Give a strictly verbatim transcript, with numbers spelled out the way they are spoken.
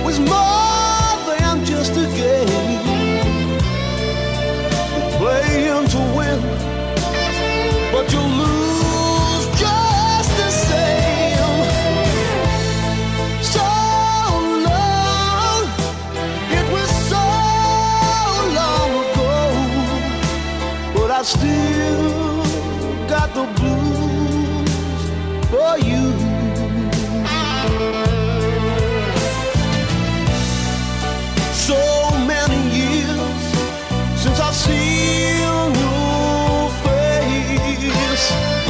was more than just a game. You're playing to win, but you'll lose just the same. So long, it was so long ago, but I still